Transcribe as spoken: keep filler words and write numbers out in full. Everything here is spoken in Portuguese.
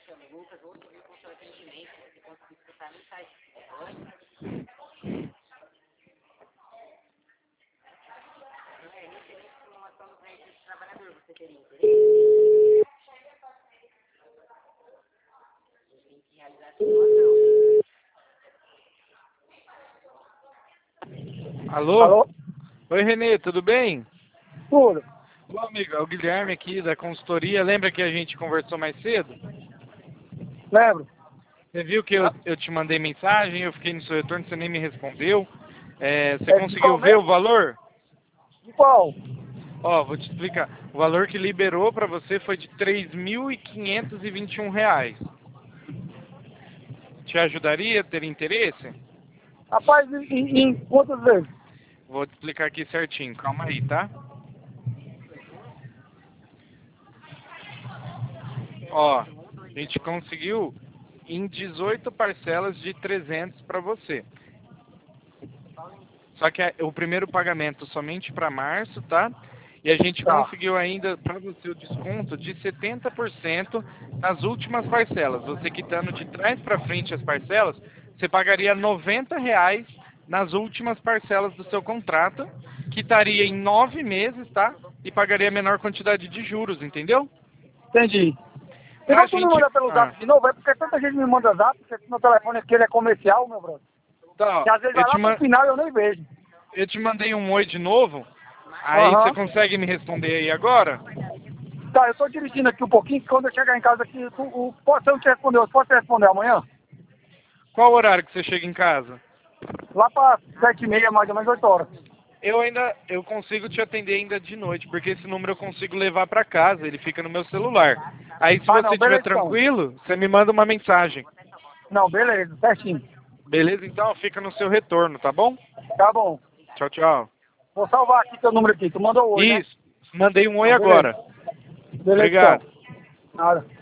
Alô? Alô? Oi, Renê, tudo bem? Tudo. Bom, amigo, é o Guilherme aqui da consultoria. Lembra que a gente conversou mais cedo? Lembro. Você viu que eu, eu te mandei mensagem, eu fiquei no seu retorno, você nem me respondeu. É, você É de qual conseguiu ver mês? o valor? De qual? Ó, vou te explicar. O valor que liberou para você foi de três mil quinhentos e vinte e um reais. Te ajudaria a ter interesse? Rapaz, em, em em quantas vezes? Vou te explicar aqui certinho. Calma aí, tá? Ó, a gente conseguiu em dezoito parcelas de trezentos para você. Só que é o primeiro pagamento somente para março, tá? E a gente Tá. conseguiu ainda para você o desconto de setenta por cento nas últimas parcelas. Você quitando de trás para frente as parcelas, você pagaria noventa reais nas últimas parcelas do seu contrato, quitaria em nove meses, tá? E pagaria a menor quantidade de juros, entendeu? Entendi. Tem Pra como tu me gente... mandar pelo Ah, zap de novo? É porque tanta gente me manda zap, porque meu telefone aqui ele é comercial, meu brother. tá, ó, Que às vezes eu vai te, lá pro ma- final e eu nem vejo. eu te mandei um oi de novo, aí você Aham. consegue me responder aí agora? Tá, eu tô dirigindo aqui um pouquinho, que quando eu chegar em casa aqui, tu, o, pode, se eu não te responder hoje, pode te responder amanhã? Qual o horário que você chega em casa? Lá pra sete e meia, mais ou menos oito horas. Eu ainda, eu consigo te atender ainda de noite, porque esse número eu consigo levar pra casa, ele fica no meu celular. Aí se Ah, você não, estiver beleza então. tranquilo, você me manda uma mensagem. Não, beleza, certinho. Beleza? Então fica no seu retorno, tá bom? Tá bom. Tchau, tchau. Vou salvar aqui teu número aqui. Tu mandou oi, né? Isso, mandei um oi Não, beleza. agora. Beleza então. Obrigado. Nada.